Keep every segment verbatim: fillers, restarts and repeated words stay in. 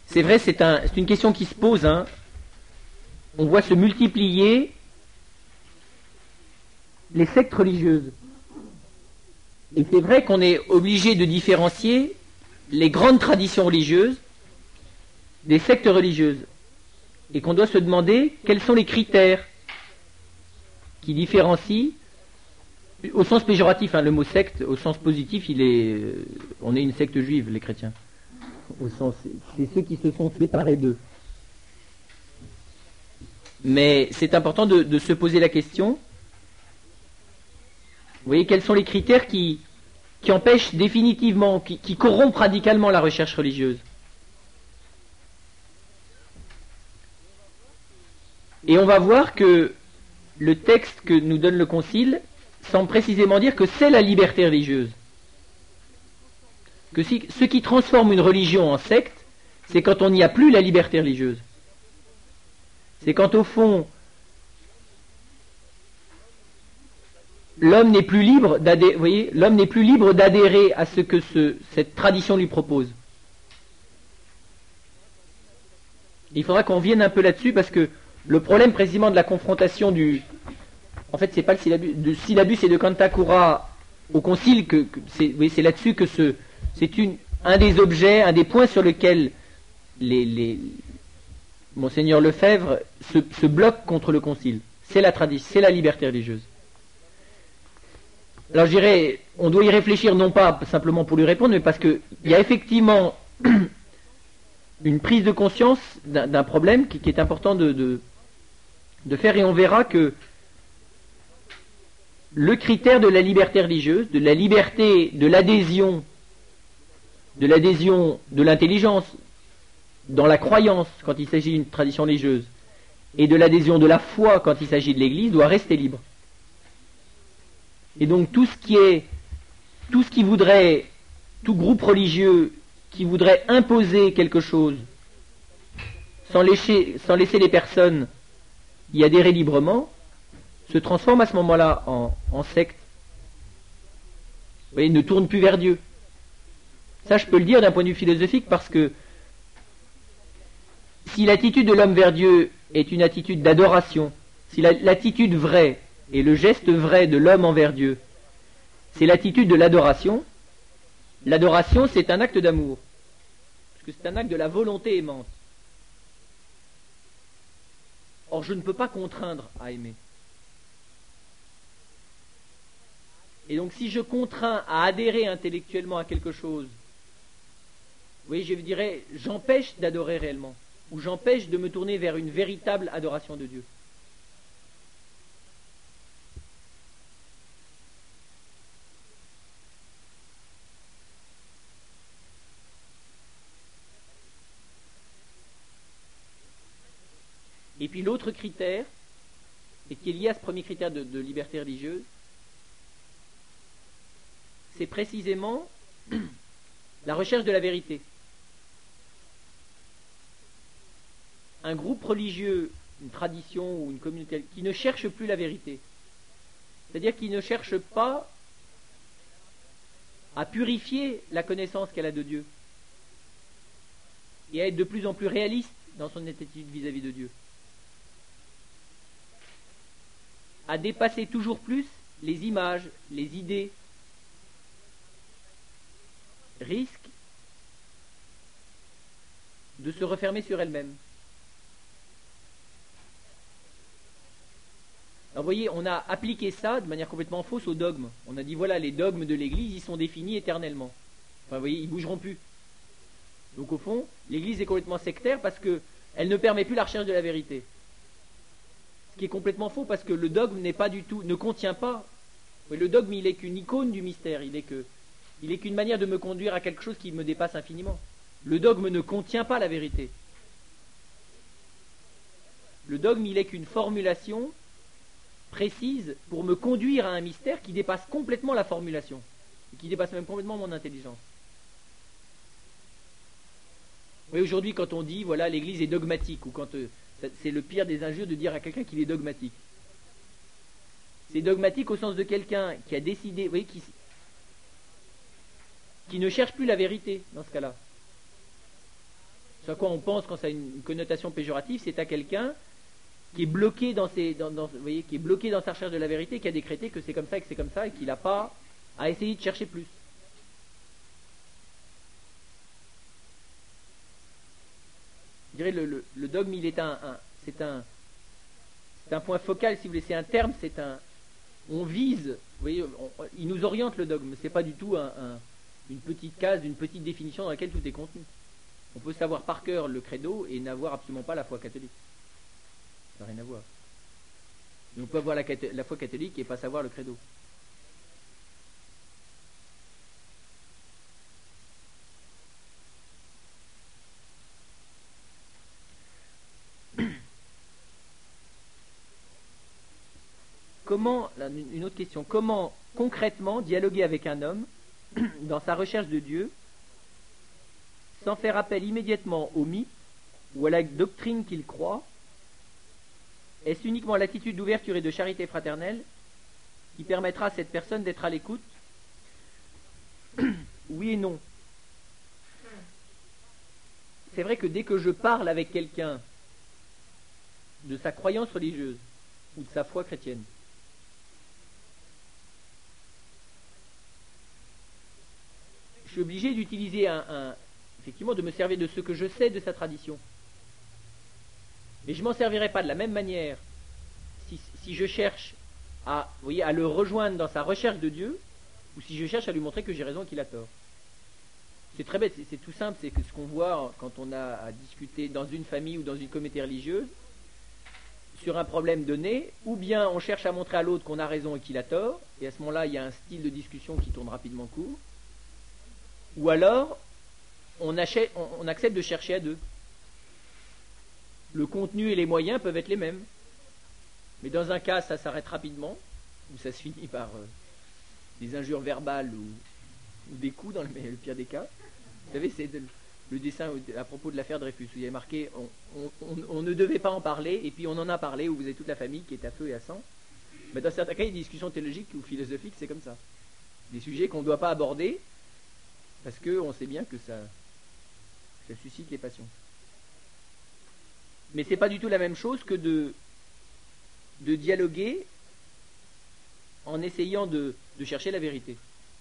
c'est vrai, c'est un, c'est une question qui se pose. Hein. On voit se multiplier les sectes religieuses. Et c'est vrai qu'on est obligé de différencier les grandes traditions religieuses des sectes religieuses. Et qu'on doit se demander quels sont les critères qui différencient, au sens péjoratif, hein, le mot secte, au sens positif, il est, euh, on est une secte juive, les chrétiens. Au sens, c'est ceux qui se sont séparés d'eux. Mais c'est important de, de se poser la question. Vous voyez, quels sont les critères qui, qui empêchent définitivement, qui, qui corrompent radicalement la recherche religieuse? Et on va voir que le texte que nous donne le Concile semble précisément dire que c'est la liberté religieuse. Que si, ce qui transforme une religion en secte, c'est quand on n'y a plus la liberté religieuse. C'est quand au fond, l'homme n'est plus libre d'adhérer, vous voyez, l'homme n'est plus libre d'adhérer à ce que ce, cette tradition lui propose. Il faudra qu'on vienne un peu là-dessus parce que le problème précisément de la confrontation du... En fait, c'est pas le syllabus, de syllabus et de Kantakura au Concile, que, que c'est, oui, c'est là-dessus que ce, c'est une, un des objets, un des points sur lesquels les, les, Monseigneur Lefebvre se, se bloque contre le Concile. C'est la tradition, c'est la liberté religieuse. Alors je dirais, on doit y réfléchir non pas simplement pour lui répondre, mais parce qu'il y a effectivement une prise de conscience d'un, d'un problème qui, qui est important de, de, de faire, et on verra que le critère de la liberté religieuse, de la liberté de l'adhésion, de l'adhésion de l'intelligence dans la croyance quand il s'agit d'une tradition religieuse, et de l'adhésion de la foi quand il s'agit de l'Église, doit rester libre. Et donc tout ce qui est, tout ce qui voudrait, tout groupe religieux qui voudrait imposer quelque chose sans laisser, sans laisser les personnes y adhérer librement, se transforme à ce moment-là en, en secte. Vous voyez, ne tourne plus vers Dieu. Ça, je peux le dire d'un point de vue philosophique, parce que si l'attitude de l'homme vers Dieu est une attitude d'adoration, si la, l'attitude vraie et le geste vrai de l'homme envers Dieu, c'est l'attitude de l'adoration, l'adoration, c'est un acte d'amour, parce que c'est un acte de la volonté aimante. Or, je ne peux pas contraindre à aimer. Et donc, si je contrains à adhérer intellectuellement à quelque chose, vous voyez, je dirais, j'empêche d'adorer réellement, ou j'empêche de me tourner vers une véritable adoration de Dieu. Et puis l'autre critère, et qui est lié à ce premier critère de, de liberté religieuse, c'est précisément la recherche de la vérité. Un groupe religieux, une tradition ou une communauté qui ne cherche plus la vérité, c'est-à-dire qui ne cherche pas à purifier la connaissance qu'elle a de Dieu et à être de plus en plus réaliste dans son attitude vis-à-vis de Dieu, à dépasser toujours plus les images, les idées, risque de se refermer sur elle-même. Alors vous voyez, on a appliqué ça de manière complètement fausse aux dogmes. On a dit voilà, les dogmes de l'Église, ils sont définis éternellement. Enfin vous voyez, ils bougeront plus. Donc au fond, l'Église est complètement sectaire parce que elle ne permet plus la recherche de la vérité. Ce qui est complètement faux, parce que le dogme n'est pas du tout, ne contient pas. Le dogme, il est qu'une icône du mystère, il est que, il est qu'une manière de me conduire à quelque chose qui me dépasse infiniment. Le dogme ne contient pas la vérité. Le dogme, il est qu'une formulation précise pour me conduire à un mystère qui dépasse complètement la formulation, et qui dépasse même complètement mon intelligence. Oui, aujourd'hui, quand on dit, voilà, l'Église est dogmatique, ou quand euh, c'est le pire des injures de dire à quelqu'un qu'il est dogmatique. C'est dogmatique au sens de quelqu'un qui a décidé, vous voyez, qui, qui ne cherche plus la vérité dans ce cas-là, Ce à quoi on pense quand ça a une connotation péjorative, c'est à quelqu'un qui est bloqué dans ses, dans, dans, vous voyez, qui est bloqué dans sa recherche de la vérité, qui a décrété que c'est comme ça et que c'est comme ça, et qu'il n'a pas à essayer de chercher plus. Je dirais le, le, le dogme, il est un, un c'est un, c'est un point focal, si vous voulez, c'est un terme, c'est un, on vise, vous voyez, on, il nous oriente le dogme. C'est pas du tout un, un, une petite case, une petite définition dans laquelle tout est contenu. On peut savoir par cœur le credo et n'avoir absolument pas la foi catholique. Ça n'a rien à voir. Mais on peut avoir la, la foi catholique et pas savoir le credo. Comment, là, une autre question, comment concrètement dialoguer avec un homme dans sa recherche de Dieu sans faire appel immédiatement au mythe ou à la doctrine qu'il croit? Est-ce uniquement l'attitude d'ouverture et de charité fraternelle qui permettra à cette personne d'être à l'écoute? Oui et non. C'est vrai que dès que je parle avec quelqu'un de sa croyance religieuse ou de sa foi chrétienne, je suis obligé d'utiliser un, un effectivement de me servir de ce que je sais de sa tradition. Mais je ne m'en servirai pas de la même manière si, si je cherche à, vous voyez, à le rejoindre dans sa recherche de Dieu, ou si je cherche à lui montrer que j'ai raison et qu'il a tort. C'est très bête, c'est, c'est tout simple, c'est que ce qu'on voit quand on a à discuter dans une famille ou dans une communauté religieuse sur un problème donné, ou bien on cherche à montrer à l'autre qu'on a raison et qu'il a tort, et à ce moment-là il y a un style de discussion qui tourne rapidement court, ou alors on, achète, on, on accepte de chercher à deux. Le contenu et les moyens peuvent être les mêmes. Mais dans un cas, ça s'arrête rapidement, ou ça se finit par euh, des injures verbales ou, ou des coups, dans le, le pire des cas. Vous savez, c'est de, le dessin à propos de l'affaire Dreyfus, où il y a marqué on, on, on, on ne devait pas en parler, et puis on en a parlé, où vous avez toute la famille qui est à feu et à sang. Mais dans certains cas, il y a des discussions théologiques ou philosophiques, c'est comme ça. Des sujets qu'on ne doit pas aborder, parce qu'on sait bien que ça, ça suscite les passions. Mais ce n'est pas du tout la même chose que de, de dialoguer en essayant de, de chercher la vérité.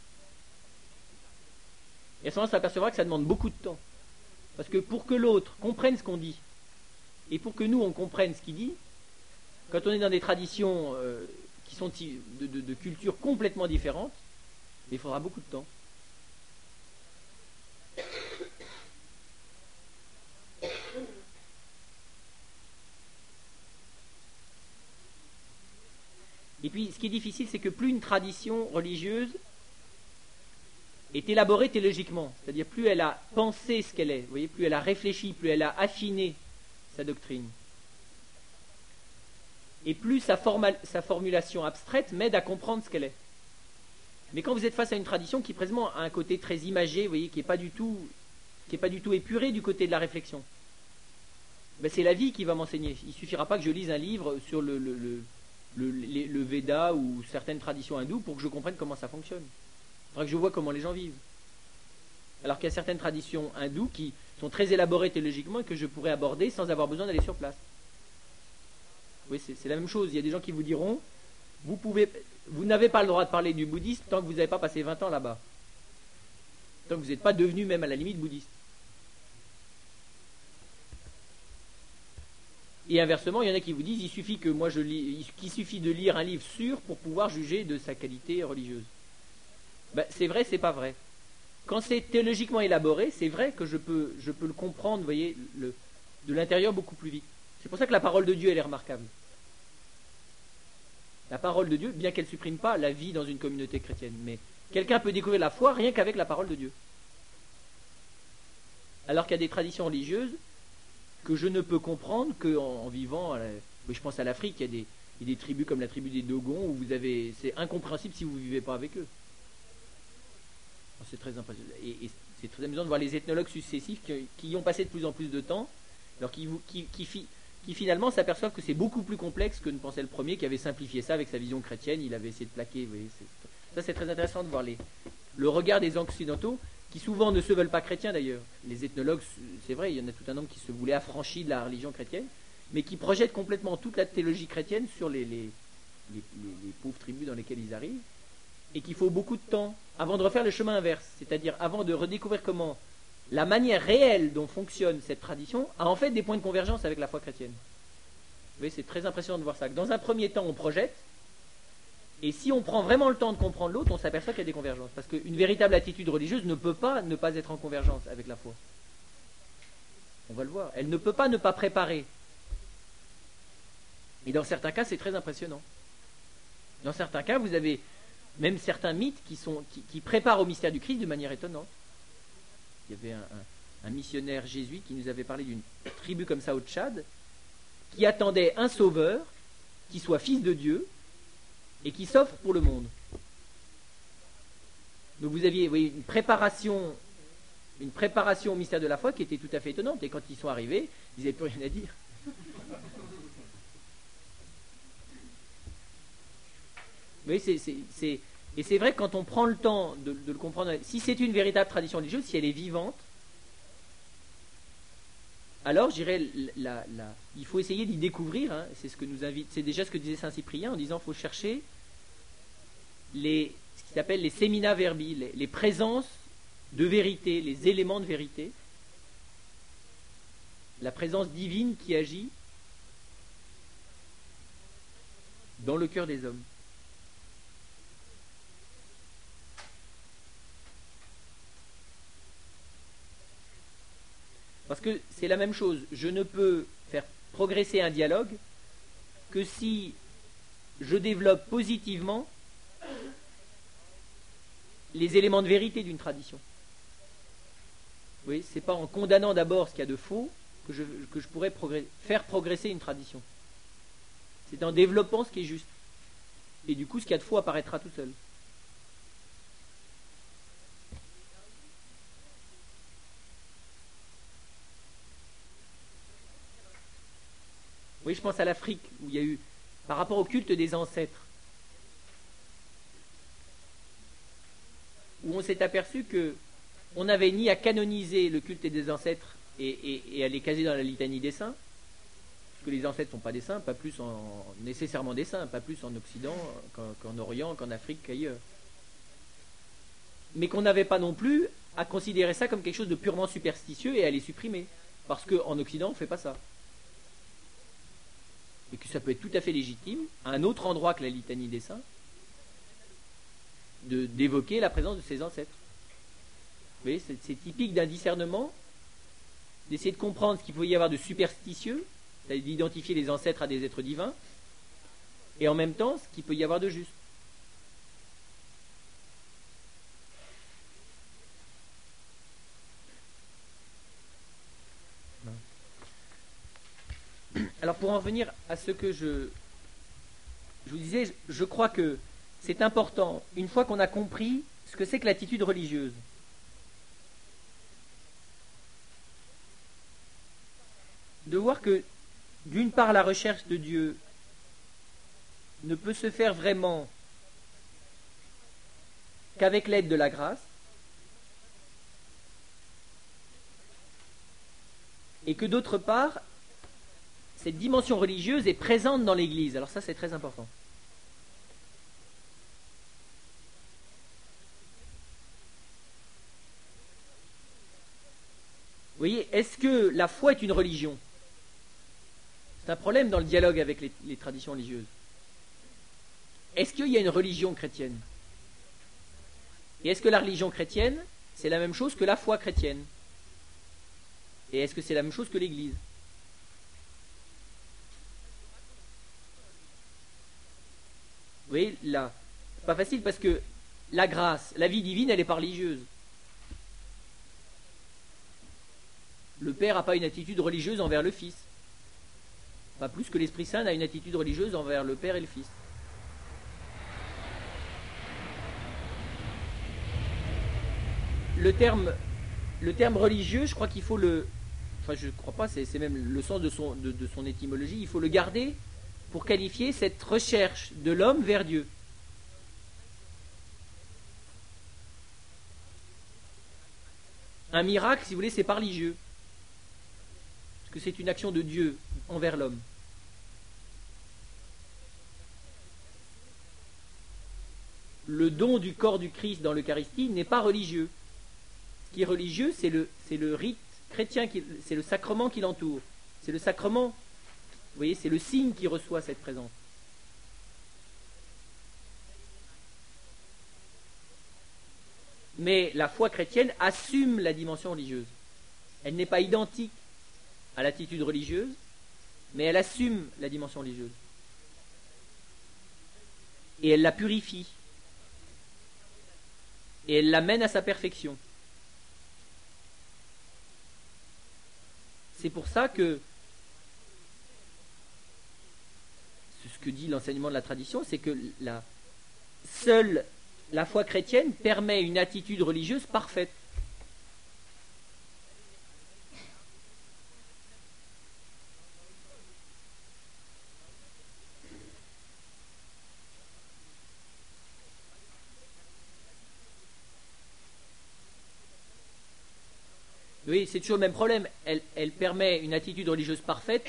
Et à ce moment-là, on s'apercevra que ça demande beaucoup de temps. Parce que pour que l'autre comprenne ce qu'on dit, et pour que nous, on comprenne ce qu'il dit, quand on est dans des traditions euh, qui sont de, de, de cultures complètement différentes, il faudra beaucoup de temps. Et puis, ce qui est difficile, c'est que plus une tradition religieuse est élaborée théologiquement, c'est-à-dire plus elle a pensé ce qu'elle est, vous voyez, plus elle a réfléchi, plus elle a affiné sa doctrine, et plus sa, forma- sa formulation abstraite m'aide à comprendre ce qu'elle est. Mais quand vous êtes face à une tradition qui présentement a un côté très imagé, vous voyez, qui n'est pas du tout, qui est pas du tout épuré du côté de la réflexion, ben c'est la vie qui va m'enseigner. Il ne suffira pas que je lise un livre sur le, le, le Le, le, le Veda ou certaines traditions hindoues pour que je comprenne comment ça fonctionne. Il faudra que je vois comment les gens vivent. Alors qu'il y a certaines traditions hindoues qui sont très élaborées théologiquement et que je pourrais aborder sans avoir besoin d'aller sur place. Oui, c'est, c'est la même chose. Il y a des gens qui vous diront vous, pouvez, vous n'avez pas le droit de parler du bouddhisme tant que vous n'avez pas passé vingt ans là-bas. Tant que vous n'êtes pas devenu même à la limite bouddhiste. Et inversement, il y en a qui vous disent il suffit que moi je lis, qu'il suffit de lire un livre sûr pour pouvoir juger de sa qualité religieuse. Ben, c'est vrai, c'est pas vrai. Quand c'est théologiquement élaboré, c'est vrai que je peux, je peux le comprendre, vous voyez, le, de l'intérieur beaucoup plus vite. C'est pour ça que la parole de Dieu, elle est remarquable. La parole de Dieu, bien qu'elle ne supprime pas la vie dans une communauté chrétienne, mais quelqu'un peut découvrir la foi rien qu'avec la parole de Dieu. Alors qu'il y a des traditions religieuses que je ne peux comprendre qu'en en vivant, la, je pense à l'Afrique, il y, a des, il y a des tribus comme la tribu des Dogons où vous avez, c'est incompréhensible si vous ne vivez pas avec eux. C'est très impressionnant. Et, et c'est très amusant de voir les ethnologues successifs qui, qui y ont passé de plus en plus de temps, alors qui, qui, qui, qui, qui finalement s'aperçoivent que c'est beaucoup plus complexe que ne pensait le premier qui avait simplifié ça avec sa vision chrétienne, il avait essayé de plaquer. Vous voyez, c'est, ça c'est très intéressant de voir les, le regard des Occidentaux qui souvent ne se veulent pas chrétiens d'ailleurs. Les ethnologues, c'est vrai, il y en a tout un nombre qui se voulaient affranchis de la religion chrétienne, mais qui projettent complètement toute la théologie chrétienne sur les, les, les, les, les pauvres tribus dans lesquelles ils arrivent, et qu'il faut beaucoup de temps avant de refaire le chemin inverse, c'est-à-dire avant de redécouvrir comment la manière réelle dont fonctionne cette tradition a en fait des points de convergence avec la foi chrétienne. Vous voyez, c'est très impressionnant de voir ça. Dans un premier temps, on projette, et si on prend vraiment le temps de comprendre l'autre, on s'aperçoit qu'il y a des convergences. Parce qu'une véritable attitude religieuse ne peut pas ne pas être en convergence avec la foi. On va le voir. Elle ne peut pas ne pas préparer. Et dans certains cas, c'est très impressionnant. Dans certains cas, vous avez même certains mythes qui, sont, qui, qui préparent au mystère du Christ de manière étonnante. Il y avait un, un, un missionnaire jésuite qui nous avait parlé d'une tribu comme ça au Tchad, qui attendait un sauveur, qui soit fils de Dieu, et qui s'offre pour le monde. Donc vous aviez, vous voyez, une préparation, une préparation au mystère de la foi qui était tout à fait étonnante. Et quand ils sont arrivés, ils n'avaient plus rien à dire. Oui, c'est, c'est, c'est, et c'est vrai que quand on prend le temps de, de le comprendre, si c'est une véritable tradition religieuse, si elle est vivante, alors je dirais, la, la, il faut essayer d'y découvrir. Hein, c'est ce que nous invite, c'est déjà ce que disait saint Cyprien en disant qu'il faut chercher les, ce qui s'appelle les semina verbi, les, les présences de vérité, les éléments de vérité, la présence divine qui agit dans le cœur des hommes. Parce que c'est la même chose, je ne peux faire progresser un dialogue que si je développe positivement les éléments de vérité d'une tradition. Oui, c'est pas en condamnant d'abord ce qu'il y a de faux que je, que je pourrais progresser, faire progresser une tradition. C'est en développant ce qui est juste. Et du coup, ce qu'il y a de faux apparaîtra tout seul. Oui, je pense à l'Afrique, où il y a eu, par rapport au culte des ancêtres, où on s'est aperçu que on n'avait ni à canoniser le culte des ancêtres et, et, et à les caser dans la litanie des saints, parce que les ancêtres ne sont pas des saints, pas plus en, nécessairement des saints, pas plus en Occident qu'en, qu'en Orient, qu'en Afrique, qu'ailleurs. Mais qu'on n'avait pas non plus à considérer ça comme quelque chose de purement superstitieux et à les supprimer, parce qu'en Occident, on ne fait pas ça. Et que ça peut être tout à fait légitime, à un autre endroit que la litanie des saints, de, d'évoquer la présence de ses ancêtres. Vous voyez, c'est, c'est typique d'un discernement, d'essayer de comprendre ce qu'il peut y avoir de superstitieux, c'est-à-dire d'identifier les ancêtres à des êtres divins, et en même temps, ce qu'il peut y avoir de juste. Alors pour en revenir à ce que je, je vous disais, je crois que c'est important, une fois qu'on a compris ce que c'est que l'attitude religieuse, de voir que d'une part la recherche de Dieu ne peut se faire vraiment qu'avec l'aide de la grâce, et que d'autre part, cette dimension religieuse est présente dans l'Église. Alors ça, c'est très important. Vous voyez, est-ce que la foi est une religion ? C'est un problème dans le dialogue avec les, les traditions religieuses. Est-ce qu'il y a une religion chrétienne ? Et est-ce que la religion chrétienne, c'est la même chose que la foi chrétienne ? Et est-ce que c'est la même chose que l'Église ? Vous voyez, là, c'est pas facile parce que la grâce, la vie divine, elle est pas religieuse. Le Père n'a pas une attitude religieuse envers le Fils. Pas plus que l'Esprit Saint n'a une attitude religieuse envers le Père et le Fils. Le terme, le terme religieux, je crois qu'il faut le... Enfin, je ne crois pas, c'est, c'est même le sens de son, de, de son étymologie. Il faut le garder pour qualifier cette recherche de l'homme vers Dieu. Un miracle, si vous voulez, c'est pas religieux. Parce que c'est une action de Dieu envers l'homme. Le don du corps du Christ dans l'Eucharistie n'est pas religieux. Ce qui est religieux, c'est le, c'est le rite chrétien, qui, c'est le sacrement qui l'entoure. C'est le sacrement, vous voyez, c'est le signe qui reçoit cette présence. Mais la foi chrétienne assume la dimension religieuse. Elle n'est pas identique à l'attitude religieuse, mais elle assume la dimension religieuse. Et elle la purifie. Et elle l'amène à sa perfection. C'est pour ça que ce que dit l'enseignement de la tradition, c'est que la, seule la foi chrétienne permet une attitude religieuse parfaite. Oui, c'est toujours le même problème. Elle, elle permet une attitude religieuse parfaite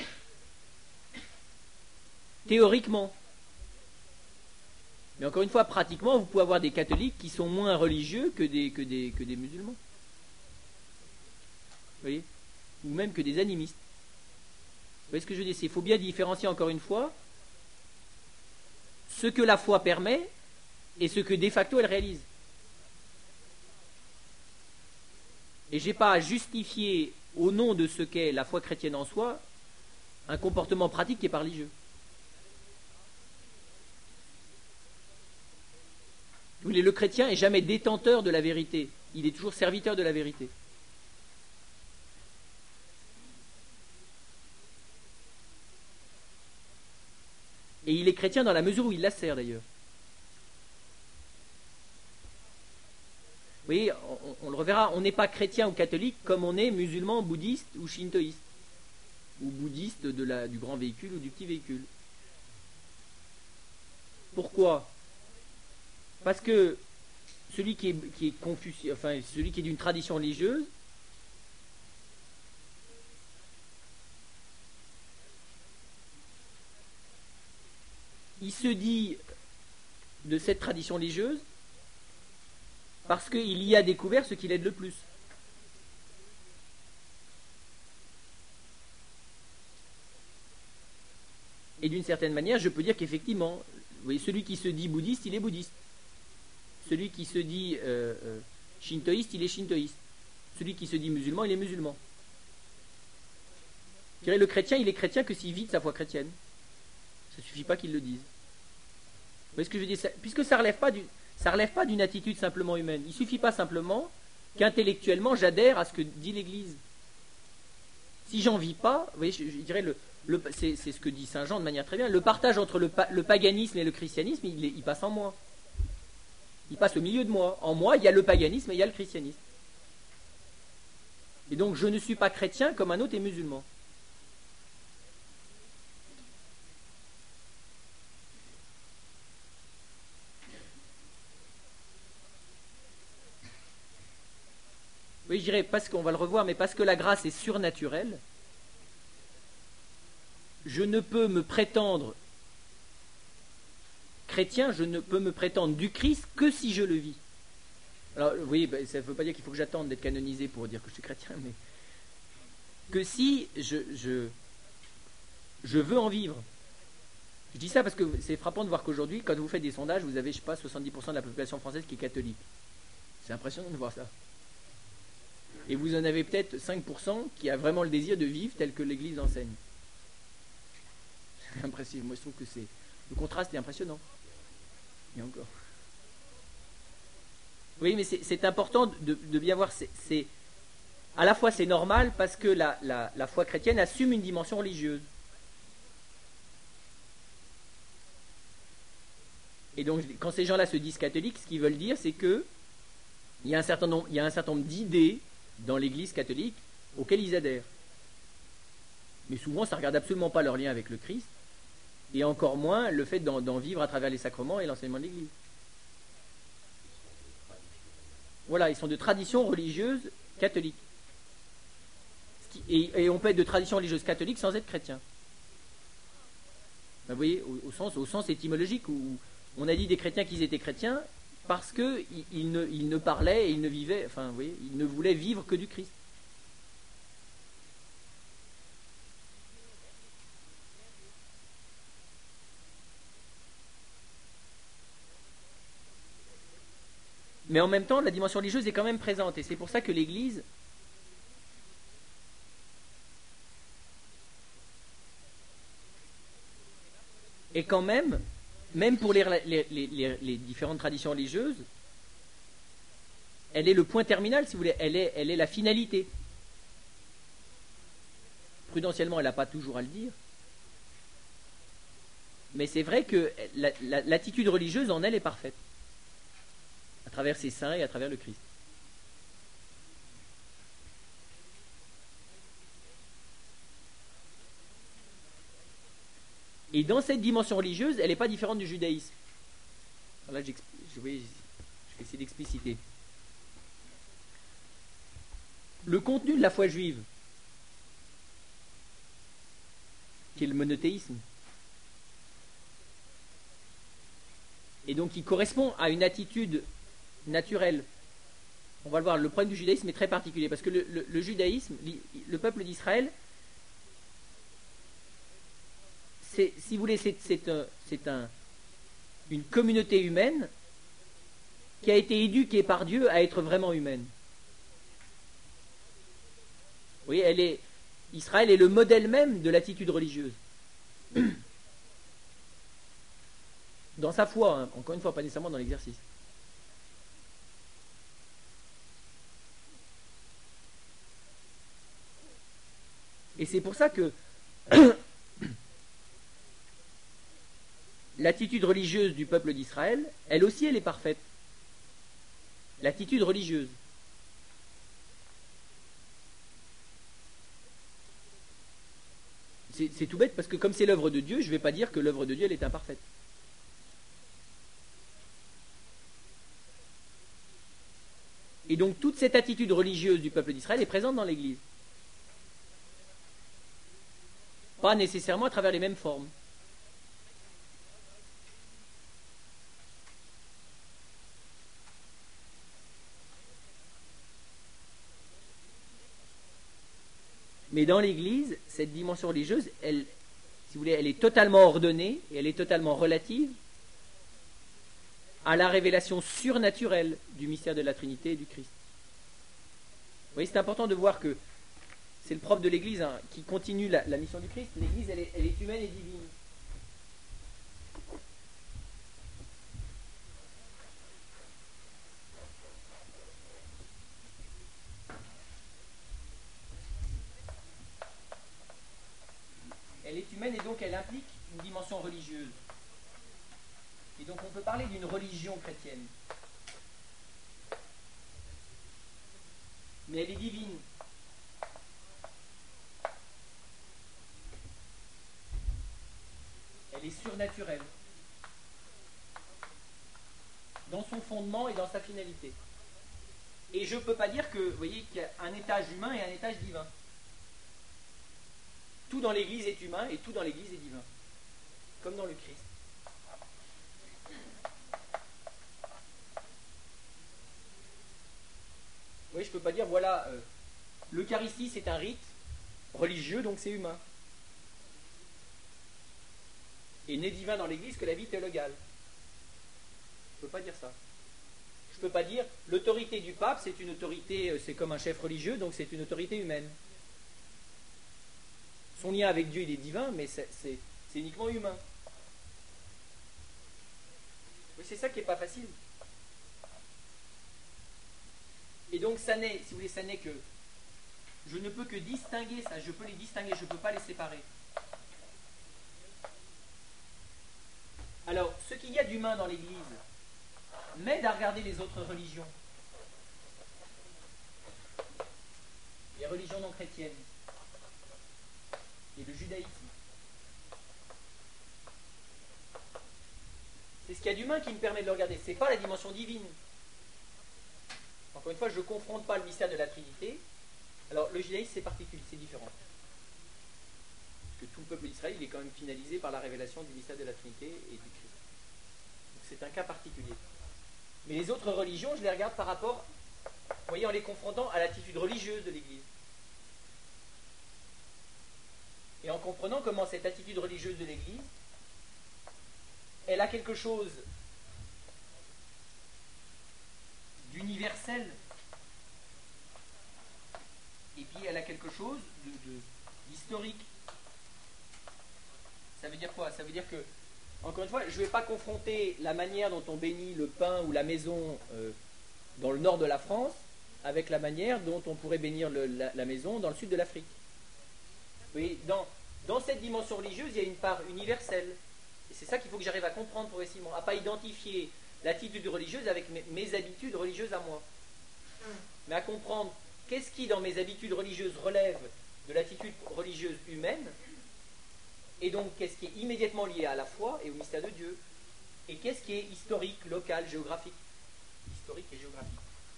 théoriquement. Mais encore une fois, pratiquement, vous pouvez avoir des catholiques qui sont moins religieux que des, que des, que des musulmans. Vous voyez ? Ou même que des animistes. Vous voyez ce que je veux dire ? Il faut bien différencier encore une fois ce que la foi permet et ce que de facto elle réalise. Et je n'ai pas à justifier, au nom de ce qu'est la foi chrétienne en soi, un comportement pratique qui est pas religieux. Le chrétien n'est jamais détenteur de la vérité, il est toujours serviteur de la vérité. Et il est chrétien dans la mesure où il la sert d'ailleurs. Vous voyez, on, on le reverra, on n'est pas chrétien ou catholique comme on est musulman, bouddhiste ou shintoïste. Ou bouddhiste de la, du grand véhicule ou du petit véhicule. Pourquoi ? Parce que celui qui est, qui est Confuci- enfin, celui qui est d'une tradition religieuse, il se dit de cette tradition religieuse parce qu'il y a découvert ce qui l'aide le plus. Et d'une certaine manière, je peux dire qu'effectivement, vous voyez, celui qui se dit bouddhiste, il est bouddhiste. Celui qui se dit euh, euh, shintoïste, il est shintoïste. Celui qui se dit musulman, il est musulman. Je dirais, le chrétien, il est chrétien que s'il vit de sa foi chrétienne. Ça ne suffit pas qu'il le dise. Vous voyez ce que je veux dire ? Ça, puisque ça ne relève pas du, ça relève pas d'une attitude simplement humaine. Il ne suffit pas simplement qu'intellectuellement, j'adhère à ce que dit l'Église. Si j'en vis pas, vous voyez, je, je dirais, le, le, c'est, c'est ce que dit Saint Jean de manière très bien, le partage entre le, le paganisme et le christianisme, il, il passe en moi. Il passe au milieu de moi. En moi, il y a le paganisme et il y a le christianisme. Et donc, je ne suis pas chrétien comme un autre est musulman. Oui, je dirais, parce qu'on va le revoir, mais parce que la grâce est surnaturelle, je ne peux me prétendre chrétien, je ne peux me prétendre du Christ que si je le vis. Alors, vous voyez, ça ne veut pas dire qu'il faut que j'attende d'être canonisé pour dire que je suis chrétien, mais que si je, je, je veux en vivre. Je dis ça parce que c'est frappant de voir qu'aujourd'hui, quand vous faites des sondages, vous avez, je ne sais pas, soixante-dix pour cent de la population française qui est catholique. C'est impressionnant de voir ça. Et vous en avez peut-être cinq pour cent qui a vraiment le désir de vivre tel que l'Église enseigne. C'est impressionnant. Moi, je trouve que c'est... Le contraste est impressionnant. Et encore. Oui, mais c'est, c'est important de, de bien voir. C'est, c'est, à la fois, c'est normal parce que la, la, la foi chrétienne assume une dimension religieuse. Et donc, quand ces gens-là se disent catholiques, ce qu'ils veulent dire, c'est que il y a un certain nombre, il y a un certain nombre d'idées dans l'Église catholique auxquelles ils adhèrent. Mais souvent, ça ne regarde absolument pas leur lien avec le Christ, et encore moins le fait d'en, d'en vivre à travers les sacrements et l'enseignement de l'Église. Voilà, ils sont de tradition religieuse catholique. Et, et on peut être de tradition religieuse catholique sans être chrétien. Ben, vous voyez, au, au, sens, au sens étymologique, où on a dit des chrétiens qu'ils étaient chrétiens parce qu'ils ils ne, ils ne parlaient et ils ne vivaient, enfin, vous voyez, ils ne voulaient vivre que du Christ. Mais en même temps, la dimension religieuse est quand même présente, et c'est pour ça que l'Église est quand même, même pour les, les, les, les différentes traditions religieuses, elle est le point terminal, si vous voulez, elle est, elle est la finalité. Prudentiellement, elle n'a pas toujours à le dire, mais c'est vrai que la, la, l'attitude religieuse en elle est parfaite, à travers ses saints et à travers le Christ. Et dans cette dimension religieuse, elle n'est pas différente du judaïsme. Alors là, je vais, je vais essayer d'expliciter. Le contenu de la foi juive, qui est le monothéisme, et donc qui correspond à une attitude naturelle. On va le voir, le problème du judaïsme est très particulier, parce que le, le, le judaïsme, le peuple d'Israël, c'est, si vous voulez, c'est, c'est, un, c'est un, une communauté humaine qui a été éduquée par Dieu à être vraiment humaine. Vous voyez, elle est, Israël est le modèle même de l'attitude religieuse. Dans sa foi, hein, encore une fois, pas nécessairement dans l'exercice. Et c'est pour ça que l'attitude religieuse du peuple d'Israël, elle aussi, elle est parfaite. L'attitude religieuse. C'est, c'est tout bête, parce que comme c'est l'œuvre de Dieu, je ne vais pas dire que l'œuvre de Dieu, elle est imparfaite. Et donc toute cette attitude religieuse du peuple d'Israël est présente dans l'Église. Pas nécessairement à travers les mêmes formes. Mais dans l'Église, cette dimension religieuse, elle, si vous voulez, elle est totalement ordonnée et elle est totalement relative à la révélation surnaturelle du mystère de la Trinité et du Christ. Vous voyez, c'est important de voir que c'est le propre de l'Église, hein, qui continue la, la mission du Christ. L'Église, elle est, elle est humaine et divine. Elle est humaine et donc elle implique une dimension religieuse. Et donc on peut parler d'une religion chrétienne. Mais elle est divine. Elle est surnaturelle. Dans son fondement et dans sa finalité. Et je ne peux pas dire que, vous voyez, qu'il y a un étage humain et un étage divin. Tout dans l'Église est humain et tout dans l'Église est divin. Comme dans le Christ. Oui, je ne peux pas dire, voilà, euh, l'Eucharistie c'est un rite religieux, donc c'est humain. Et n'est divin dans l'Église que la vie théologale. Je ne peux pas dire ça. Je ne peux pas dire, l'autorité du pape c'est une autorité, c'est comme un chef religieux, donc c'est une autorité humaine. Son lien avec Dieu il est divin, mais c'est, c'est, c'est uniquement humain. Oui, c'est ça qui n'est pas facile. Et donc ça n'est, si vous voulez, ça n'est que, je ne peux que distinguer ça, je peux les distinguer, je ne peux pas les séparer. Alors, ce qu'il y a d'humain dans l'Église m'aide à regarder les autres religions. Les religions non chrétiennes. Et le judaïsme. C'est ce qu'il y a d'humain qui me permet de le regarder. Ce n'est pas la dimension divine. Encore une fois, je ne confronte pas le mystère de la Trinité. Alors, le judaïsme, c'est particulier, c'est différent. Parce que tout le peuple d'Israël, il est quand même finalisé par la révélation du mystère de la Trinité et du Christ. Donc, c'est un cas particulier. Mais les autres religions, je les regarde par rapport, vous voyez, en les confrontant à l'attitude religieuse de l'Église. Et en comprenant comment cette attitude religieuse de l'Église, elle a quelque chose d'universel, et puis elle a quelque chose de, de, d'historique. Ça veut dire quoi? Ça veut dire que, encore une fois, je ne vais pas confronter la manière dont on bénit le pain ou la maison euh, dans le nord de la France avec la manière dont on pourrait bénir le, la, la maison dans le sud de l'Afrique. Vous voyez, dans, dans cette dimension religieuse, il y a une part universelle. Et c'est ça qu'il faut que j'arrive à comprendre progressivement, à ne pas identifier l'attitude religieuse avec mes, mes habitudes religieuses à moi. Mais à comprendre qu'est-ce qui, dans mes habitudes religieuses, relève de l'attitude religieuse humaine, et donc qu'est-ce qui est immédiatement lié à la foi et au mystère de Dieu, et qu'est-ce qui est historique, local, géographique. Historique et géographique.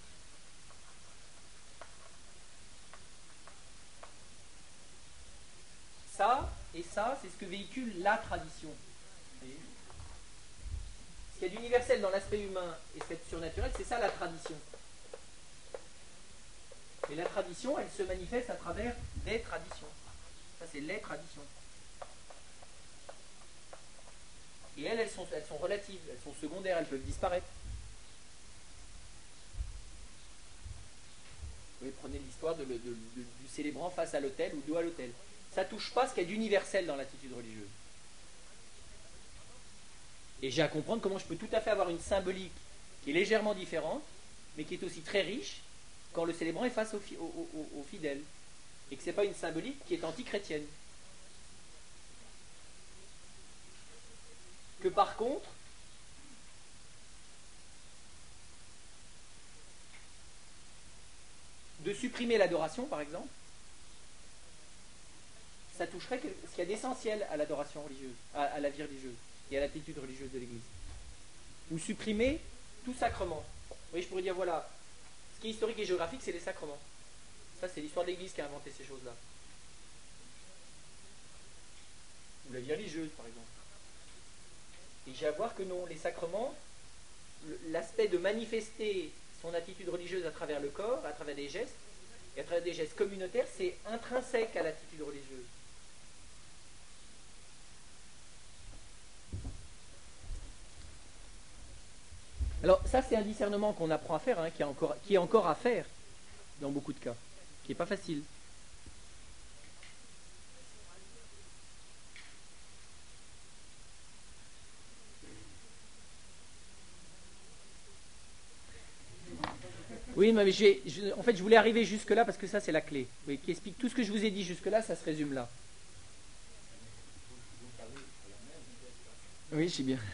Ça et ça, c'est ce que véhicule la tradition. Vous voyez ? Ce qu'il y a d'universel dans l'aspect humain et cette surnaturel, c'est ça la tradition. Et la tradition, elle se manifeste à travers des traditions. Ça, c'est les traditions. Et elles, elles sont, elles sont relatives, elles sont secondaires, elles peuvent disparaître. Vous prenez l'histoire de, de, de, du célébrant face à l'autel ou dos à l'autel. Ça ne touche pas ce qu'il y a d'universel dans l'attitude religieuse. Et j'ai à comprendre comment je peux tout à fait avoir une symbolique qui est légèrement différente, mais qui est aussi très riche, quand le célébrant est face aux au, au, au fidèles. Et que ce n'est pas une symbolique qui est anti-chrétienne. Que par contre, de supprimer l'adoration, par exemple, ça toucherait ce qu'il y a d'essentiel à l'adoration religieuse, à, à la vie religieuse et à l'attitude religieuse de l'Église. Ou supprimer tout sacrement. Vous voyez, je pourrais dire, voilà, ce qui est historique et géographique, c'est les sacrements. Ça, c'est l'histoire de l'Église qui a inventé ces choses-là. Ou la vie religieuse, par exemple. Et j'ai à voir que non, les sacrements, l'aspect de manifester son attitude religieuse à travers le corps, à travers des gestes, et à travers des gestes communautaires, c'est intrinsèque à l'attitude religieuse. Alors ça, c'est un discernement qu'on apprend à faire, hein, qui, est encore, qui est encore à faire dans beaucoup de cas, qui n'est pas facile. Oui, mais j'ai, je, en fait, je voulais arriver jusque-là parce que ça, c'est la clé. Oui, qui explique tout ce que je vous ai dit jusque-là, ça se résume là. Oui, je sais bien.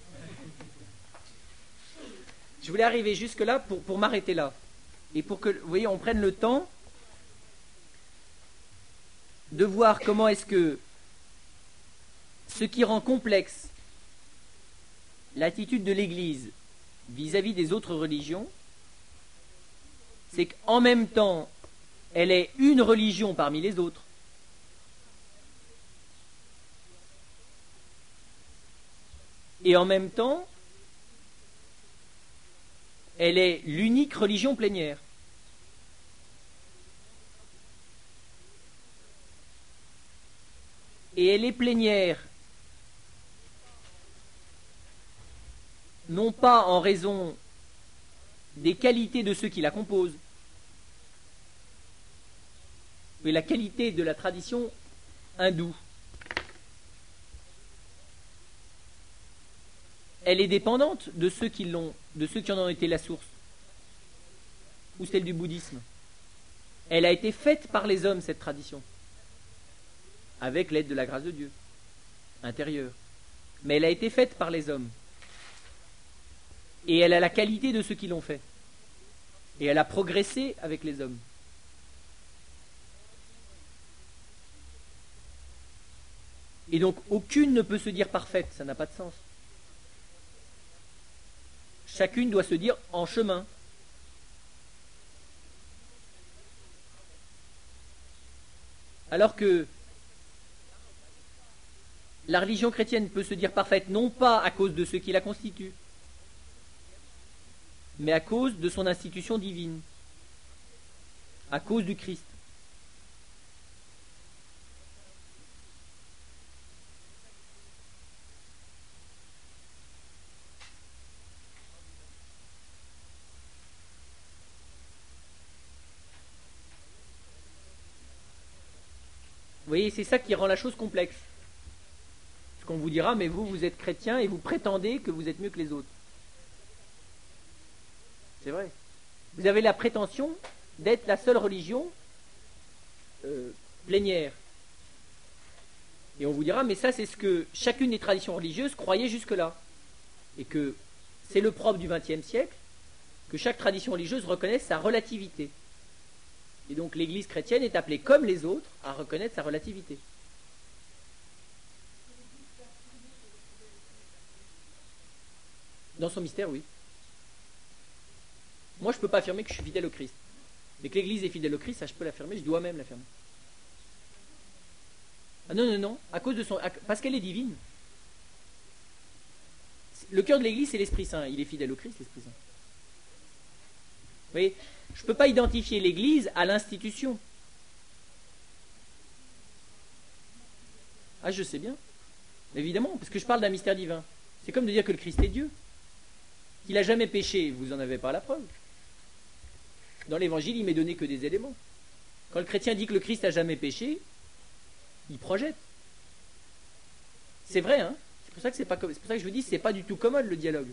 Je voulais arriver jusque-là pour, pour m'arrêter là. Et pour que, vous voyez, on prenne le temps de voir comment est-ce que ce qui rend complexe l'attitude de l'Église vis-à-vis des autres religions, c'est qu'en même temps, elle est une religion parmi les autres. Et en même temps, elle est l'unique religion plénière. Et elle est plénière, non pas en raison des qualités de ceux qui la composent, mais la qualité de la tradition hindoue. Elle est dépendante de ceux qui l'ont, de ceux qui en ont été la source, ou celle du bouddhisme. Elle a été faite par les hommes, cette tradition, avec l'aide de la grâce de Dieu, intérieure. Mais elle a été faite par les hommes. Et elle a la qualité de ceux qui l'ont fait. Et elle a progressé avec les hommes. Et donc, aucune ne peut se dire parfaite, ça n'a pas de sens. Chacune doit se dire en chemin. Alors que la religion chrétienne peut se dire parfaite non pas à cause de ce qui la constitue, mais à cause de son institution divine, à cause du Christ. Vous voyez, c'est ça qui rend la chose complexe. Parce qu'on vous dira, mais vous, vous êtes chrétien et vous prétendez que vous êtes mieux que les autres. C'est vrai. Vous avez la prétention d'être la seule religion euh, plénière. Et on vous dira, mais ça, c'est ce que chacune des traditions religieuses croyait jusque-là. Et que c'est le propre du vingtième siècle, que chaque tradition religieuse reconnaisse sa relativité. Et donc l'Église chrétienne est appelée, comme les autres, à reconnaître sa relativité. Dans son mystère, oui. Moi, je ne peux pas affirmer que je suis fidèle au Christ. Mais que l'Église est fidèle au Christ, ça, je peux l'affirmer, je dois même l'affirmer. Ah non, non, non, à cause de son, parce qu'elle est divine. Le cœur de l'Église, c'est l'Esprit Saint. Il est fidèle au Christ, l'Esprit Saint. Vous voyez, je ne peux pas identifier l'Église à l'institution. Ah, je sais bien. Évidemment, parce que je parle d'un mystère divin. C'est comme de dire que le Christ est Dieu. Qu'il n'a jamais péché, vous n'en avez pas la preuve. Dans l'Évangile, il m'est donné que des éléments. Quand le chrétien dit que le Christ n'a jamais péché, il projette. C'est vrai, hein. C'est pour ça que c'est pas, c'est pour ça que je vous dis, c'est pas du tout commode le dialogue.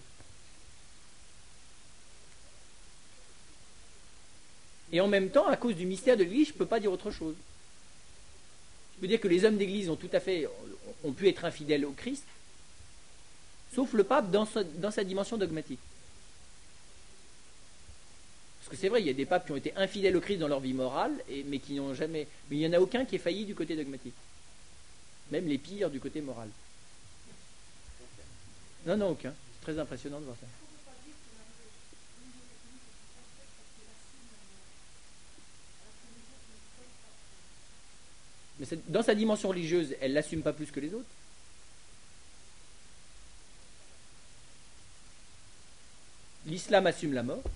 Et en même temps, à cause du mystère de l'Église, je ne peux pas dire autre chose. Je peux dire que les hommes d'Église ont tout à fait, ont pu être infidèles au Christ, sauf le pape dans sa, dans sa dimension dogmatique. Parce que c'est vrai, il y a des papes qui ont été infidèles au Christ dans leur vie morale, et, mais qui n'ont jamais. Mais il n'y en a aucun qui est failli du côté dogmatique. Même les pires du côté moral. Non, non, aucun. C'est très impressionnant de voir ça. Mais dans sa dimension religieuse, elle ne l'assume pas plus que les autres. L'islam assume la mort.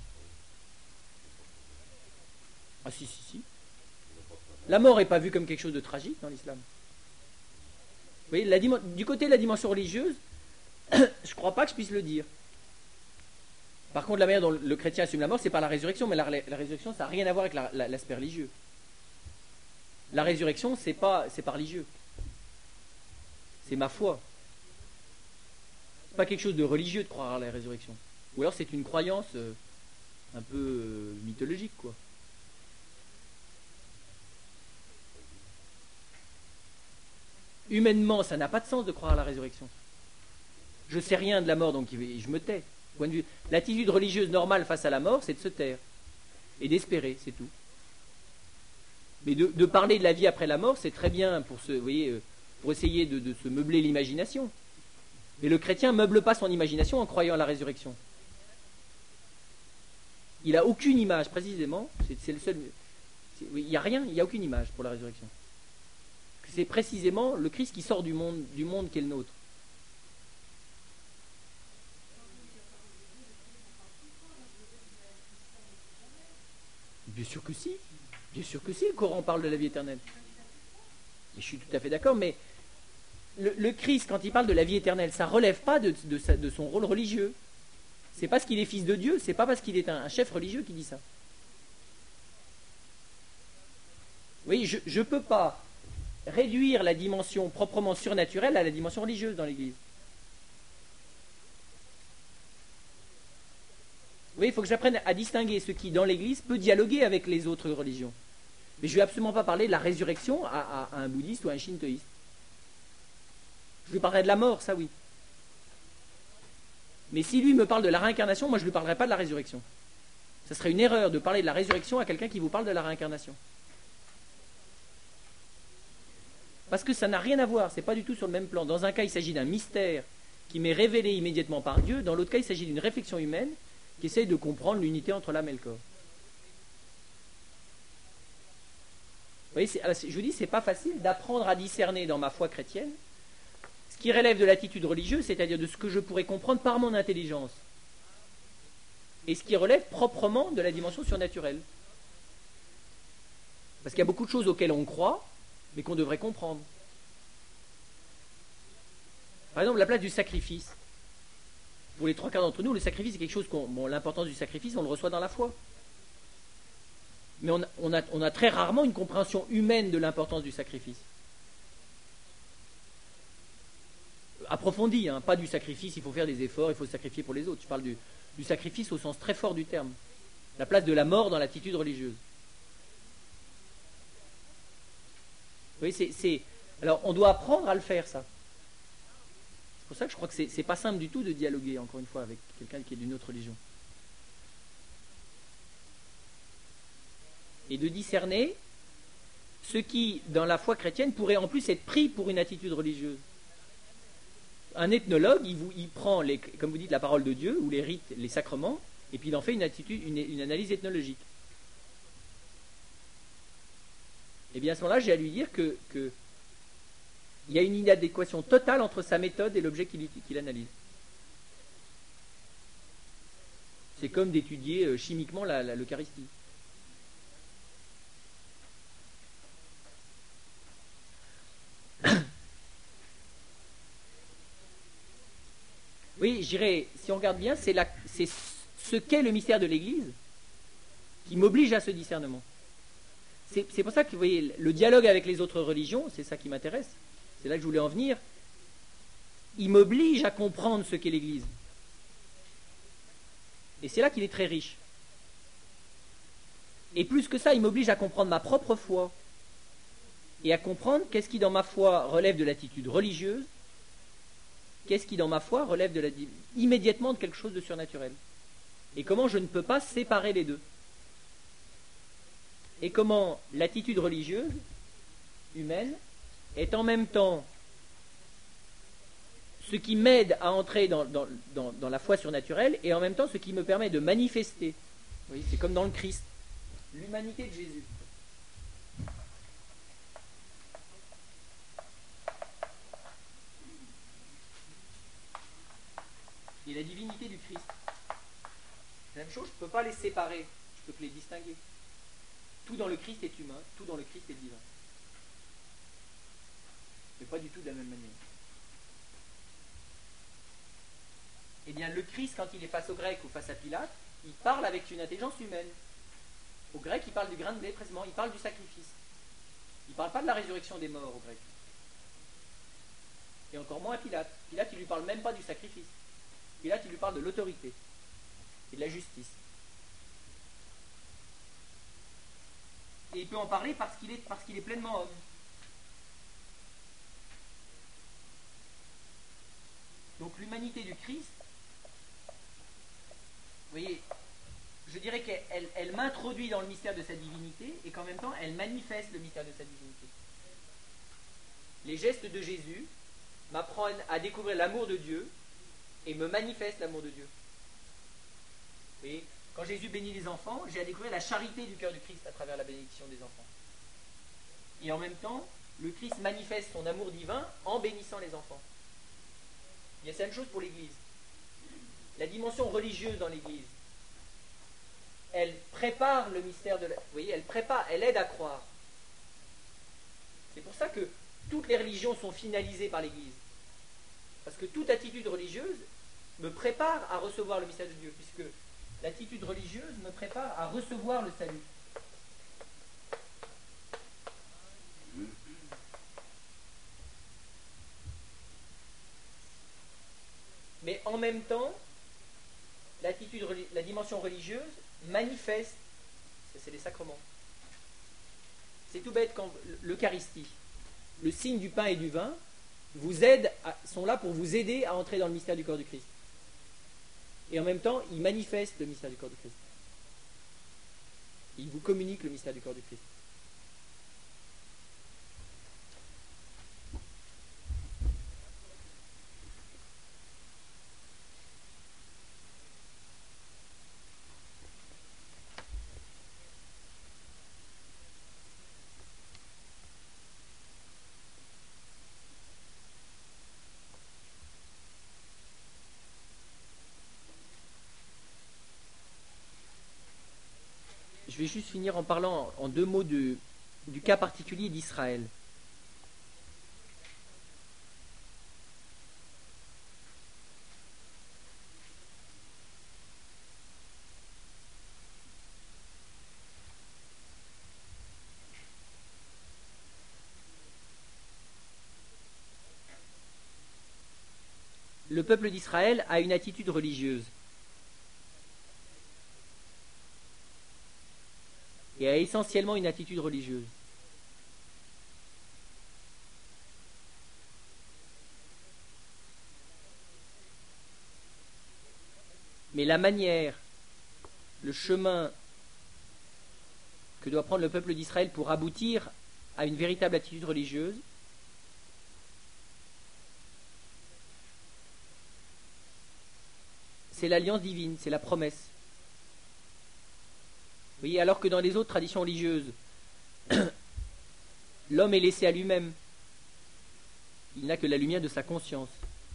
Ah si, si, si. La mort n'est pas vue comme quelque chose de tragique dans l'islam. Vous voyez, la, du côté de la dimension religieuse, je ne crois pas que je puisse le dire. Par contre, la manière dont le chrétien assume la mort, c'est par la résurrection, mais la, la, la résurrection, ça n'a rien à voir avec la, la, l'aspect religieux. La résurrection, c'est pas, c'est pas religieux. C'est ma foi. C'est pas quelque chose de religieux de croire à la résurrection. Ou alors c'est une croyance euh, un peu euh, mythologique, quoi. Humainement, ça n'a pas de sens de croire à la résurrection. Je sais rien de la mort, donc je me tais. Point de vue, l'attitude religieuse normale face à la mort, c'est de se taire et d'espérer, c'est tout. Mais de, de parler de la vie après la mort, c'est très bien pour, se, vous voyez, pour essayer de, de se meubler l'imagination. Mais le chrétien ne meuble pas son imagination en croyant à la résurrection. Il n'a aucune image, précisément. C'est, c'est le seul. Il n'y a rien, il n'y a aucune image pour la résurrection. C'est précisément le Christ qui sort du monde, du monde qui est le nôtre. Bien sûr que si. Bien sûr que si, le Coran parle de la vie éternelle. Et je suis tout à fait d'accord, mais le, le Christ, quand il parle de la vie éternelle, ça ne relève pas de, de, sa, de son rôle religieux. C'est parce qu'il est fils de Dieu, c'est pas parce qu'il est un, un chef religieux qui dit ça. Oui, je ne peux pas réduire la dimension proprement surnaturelle à la dimension religieuse dans l'Église. Oui, il faut que j'apprenne à distinguer ce qui, dans l'Église, peut dialoguer avec les autres religions. Mais je ne vais absolument pas parler de la résurrection à, à, à un bouddhiste ou à un shintoïste. Je lui parlerai de la mort, ça oui. Mais si lui me parle de la réincarnation, moi je ne lui parlerai pas de la résurrection. Ce serait une erreur de parler de la résurrection à quelqu'un qui vous parle de la réincarnation. Parce que ça n'a rien à voir, c'est pas du tout sur le même plan. Dans un cas, il s'agit d'un mystère qui m'est révélé immédiatement par Dieu. Dans l'autre cas, il s'agit d'une réflexion humaine qui essaye de comprendre l'unité entre l'âme et le corps. voyez, c'est, je vous dis, c'est pas facile d'apprendre à discerner dans ma foi chrétienne ce qui relève de l'attitude religieuse, c'est-à-dire de ce que je pourrais comprendre par mon intelligence, et ce qui relève proprement de la dimension surnaturelle. Parce qu'il y a beaucoup de choses auxquelles on croit, mais qu'on devrait comprendre. Par exemple, la place du sacrifice. Pour les trois quarts d'entre nous, le sacrifice, c'est quelque chose qu'on... Bon, l'importance du sacrifice, on le reçoit dans la foi. Mais on a, on a, on a très rarement une compréhension humaine de l'importance du sacrifice. Approfondie, hein, pas du sacrifice, il faut faire des efforts, il faut se sacrifier pour les autres. Je parle du, du sacrifice au sens très fort du terme. La place de la mort dans l'attitude religieuse. Vous voyez, c'est, c'est... Alors, on doit apprendre à le faire, ça. C'est pour ça que je crois que c'est, c'est pas simple du tout de dialoguer, encore une fois, avec quelqu'un qui est d'une autre religion. Et de discerner ce qui, dans la foi chrétienne, pourrait en plus être pris pour une attitude religieuse. Un ethnologue, il, vous, il prend, les, comme vous dites, la parole de Dieu, ou les rites, les sacrements, et puis il en fait une, attitude, une, une analyse ethnologique. Et bien à ce moment-là, j'ai à lui dire que, que il y a une inadéquation totale entre sa méthode et l'objet qu'il, qu'il analyse. C'est comme d'étudier chimiquement la, la, l'Eucharistie. Oui, je dirais, si on regarde bien, c'est, la, c'est ce qu'est le mystère de l'Église qui m'oblige à ce discernement. C'est, c'est pour ça que, vous voyez, le dialogue avec les autres religions, c'est ça qui m'intéresse, c'est là que je voulais en venir, il m'oblige à comprendre ce qu'est l'Église. Et c'est là qu'il est très riche. Et plus que ça, il m'oblige à comprendre ma propre foi et à comprendre qu'est-ce qui dans ma foi relève de l'attitude religieuse, qu'est-ce qui dans ma foi relève de la, immédiatement de quelque chose de surnaturel. Et comment je ne peux pas séparer les deux. Et comment l'attitude religieuse, humaine, est en même temps ce qui m'aide à entrer dans, dans, dans, dans la foi surnaturelle et en même temps ce qui me permet de manifester. Vous voyez, c'est comme dans le Christ, l'humanité de Jésus. Et la divinité du Christ. C'est la même chose, je ne peux pas les séparer, je peux que les distinguer. Tout dans le Christ est humain, tout dans le Christ est divin. Mais pas du tout de la même manière. Eh bien, le Christ, quand il est face au grec ou face à Pilate, il parle avec une intelligence humaine. Au grec, il parle du grain de blé, précisément, il parle du sacrifice. Il ne parle pas de la résurrection des morts au grec. Et encore moins à Pilate. Pilate, il ne lui parle même pas du sacrifice. Pilate, il lui parle de l'autorité et de la justice. Et il peut en parler parce qu'il est, parce qu'il est pleinement homme. Donc l'humanité du Christ, vous voyez, je dirais qu'elle elle, elle m'introduit dans le mystère de sa divinité et qu'en même temps, elle manifeste le mystère de sa divinité. Les gestes de Jésus m'apprennent à découvrir l'amour de Dieu et me manifestent l'amour de Dieu. Vous voyez, quand Jésus bénit les enfants, j'ai à découvrir la charité du cœur du Christ à travers la bénédiction des enfants. Et en même temps, le Christ manifeste son amour divin en bénissant les enfants. Il y a la même chose pour l'Église. La dimension religieuse dans l'Église, elle prépare le mystère de la... Vous voyez, elle prépare, elle aide à croire. C'est pour ça que toutes les religions sont finalisées par l'Église. Parce que toute attitude religieuse me prépare à recevoir le mystère de Dieu, puisque l'attitude religieuse me prépare à recevoir le salut. Mais en même temps, l'attitude, la dimension religieuse manifeste, c'est les sacrements. C'est tout bête quand l'Eucharistie, le signe du pain et du vin, vous aident à, sont là pour vous aider à entrer dans le mystère du corps du Christ. Et en même temps, ils manifestent le mystère du corps du Christ. Ils vous communiquent le mystère du corps du Christ. je vais juste finir en parlant en deux mots de, du cas particulier d'Israël. Le peuple d'Israël a une attitude religieuse et a essentiellement une attitude religieuse. Mais la manière, le chemin que doit prendre le peuple d'Israël pour aboutir à une véritable attitude religieuse, c'est l'alliance divine, c'est la promesse. Vous voyez, alors que dans les autres traditions religieuses, l'homme est laissé à lui-même. Il n'a que la lumière de sa conscience.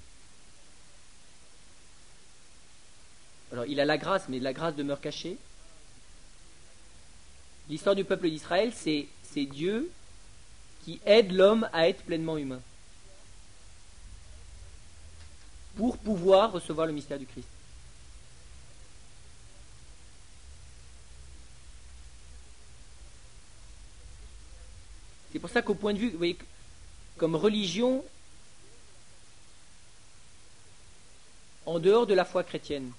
Alors, il a la grâce, mais la grâce demeure cachée. L'histoire du peuple d'Israël, c'est, c'est Dieu qui aide l'homme à être pleinement humain pour pouvoir recevoir le mystère du Christ. C'est pour ça qu'au point de vue, vous voyez, comme religion, en dehors de la foi chrétienne,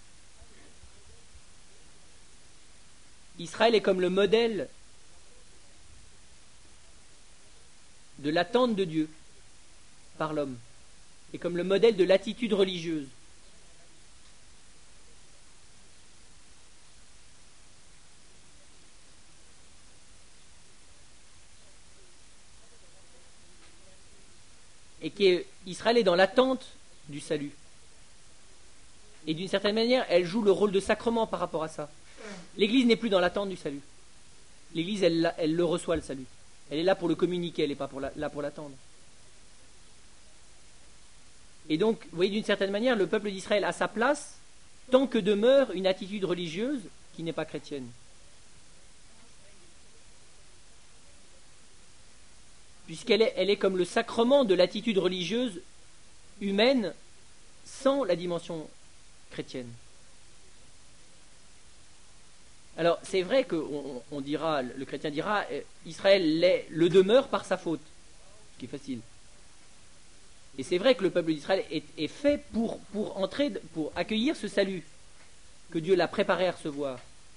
Israël est comme le modèle de l'attente de Dieu par l'homme, et comme le modèle de l'attitude religieuse. Et qu'Israël est dans l'attente du salut. Et d'une certaine manière, elle joue le rôle de sacrement par rapport à ça. L'Église n'est plus dans l'attente du salut. L'Église, elle, elle le reçoit, le salut. Elle est là pour le communiquer, elle n'est pas pour la, là pour l'attendre. Et donc, vous voyez, d'une certaine manière, le peuple d'Israël a sa place tant que demeure une attitude religieuse qui n'est pas chrétienne. Puisqu'elle est, elle est comme le sacrement de l'attitude religieuse humaine sans la dimension chrétienne. Alors, c'est vrai qu'on on dira, le chrétien dira, Israël l'est, le demeure par sa faute, ce qui est facile. Et c'est vrai que le peuple d'Israël est, est fait pour, pour entrer, pour accueillir ce salut que Dieu l'a préparé à recevoir.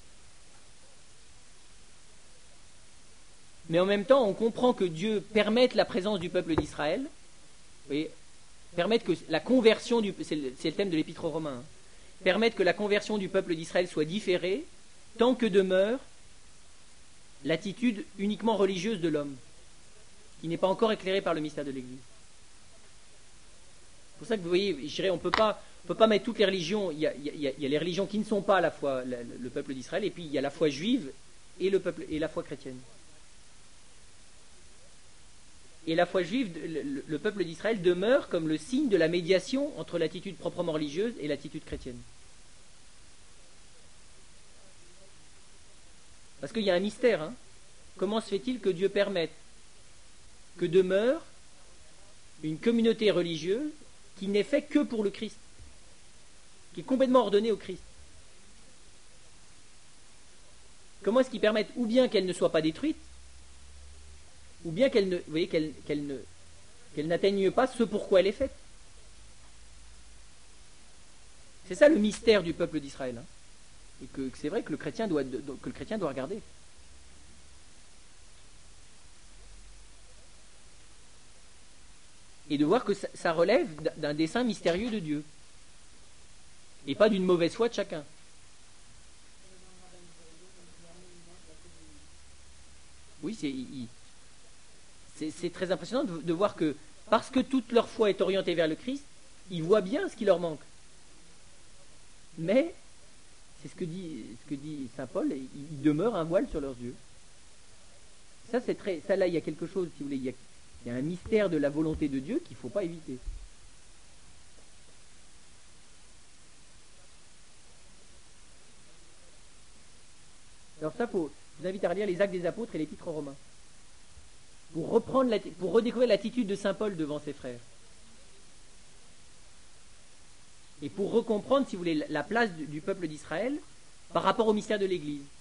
Mais en même temps, on comprend que Dieu permette la présence du peuple d'Israël, vous voyez, permette que la conversion du, c'est le, c'est le thème de l'Épître aux Romains, hein, permette que la conversion du peuple d'Israël soit différée tant que demeure l'attitude uniquement religieuse de l'homme, qui n'est pas encore éclairée par le mystère de l'Église. C'est pour ça que vous voyez, je dirais, on peut pas, on peut pas mettre toutes les religions. Il y a, il y a, il y a les religions qui ne sont pas à la fois le, le peuple d'Israël, et puis il y a la foi juive et le peuple et la foi chrétienne. Et la foi juive, le, le peuple d'Israël demeure comme le signe de la médiation entre l'attitude proprement religieuse et l'attitude chrétienne. Parce qu'il y a un mystère. Hein. Comment se fait-il que Dieu permette que demeure une communauté religieuse qui n'est faite que pour le Christ, qui est complètement ordonnée au Christ? Comment est-ce qu'il permet ou bien qu'elle ne soit pas détruite, ou bien qu'elle ne, vous voyez, qu'elle, qu'elle ne, qu'elle n'atteigne pas ce pourquoi elle est faite? C'est ça le mystère du peuple d'Israël. Hein. Et que, que c'est vrai que le chrétien doit, que le chrétien doit regarder. Et de voir que ça, ça relève d'un dessein mystérieux de Dieu. Et pas d'une mauvaise foi de chacun. Oui, c'est, il, c'est, c'est très impressionnant de, de voir que, parce que toute leur foi est orientée vers le Christ, ils voient bien ce qui leur manque. Mais, c'est ce que dit, ce que dit saint Paul, il demeure un voile sur leurs yeux. Ça, c'est très, ça là, il y a quelque chose, si vous voulez, il y a, il y a un mystère de la volonté de Dieu qu'il ne faut pas éviter. Alors, ça, faut, je vous invite à relire les Actes des Apôtres et l'Épître aux Romains. Pour, reprendre la, pour redécouvrir l'attitude de saint Paul devant ses frères. Et pour recomprendre, si vous voulez, la place du, du peuple d'Israël par rapport au mystère de l'Église.